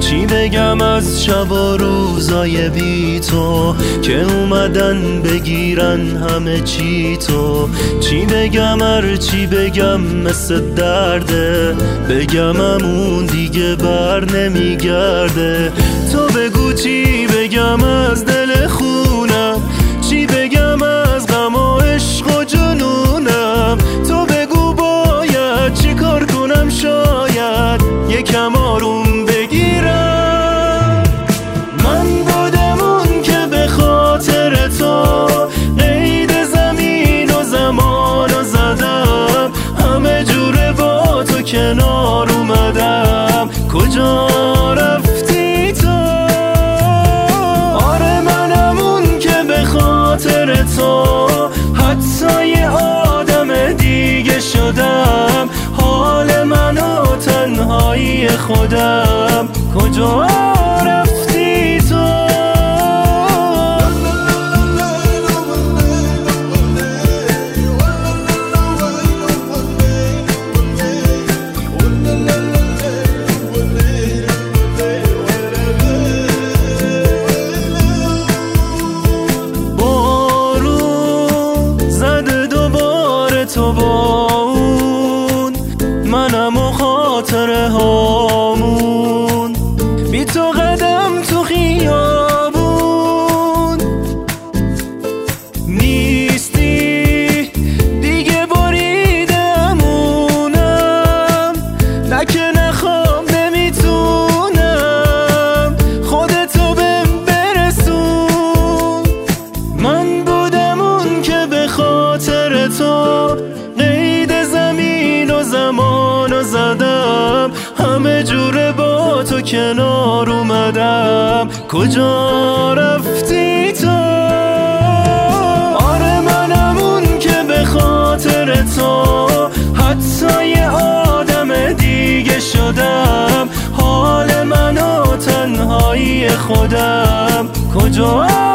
چی بگم از شب و روزای بی تو که اومدن بگیرن همه چی تو. چی بگم چی بگم مثل درده، بگم امون دیگه بر نمیگرده. تو بگو چی بگم از دل خونم، چی بگم از غم و عشق و جنونم. تو بگو باید چی کار کنم شاید یکم آروم بگیرم. من بودم اون که به خاطر تو قید زمین و زمان و زدم، همه جوره با تو کنار اومدم. کجا رفتی تو؟ آره منم اون که به خاطر تو حتی یه آدم دیگه شدم. حال من و تنهایی خودم. کجا رفتی تو؟ تو با اون منم و خاطره هامون، بی تو قدم تو خیابون نیستی دیگه، بریدمونم نه که نخوام نمیتونم خودتو بهم برسون. من بودم اون که به خاطر تو قید زمین و زمان و زدم، همه جوره با تو کنار اومدم. کجا رفتی تو؟ آره منم اون که به خاطر تو حتی یه آدم دیگه شدم. حال من و تنهایی خودم. کجا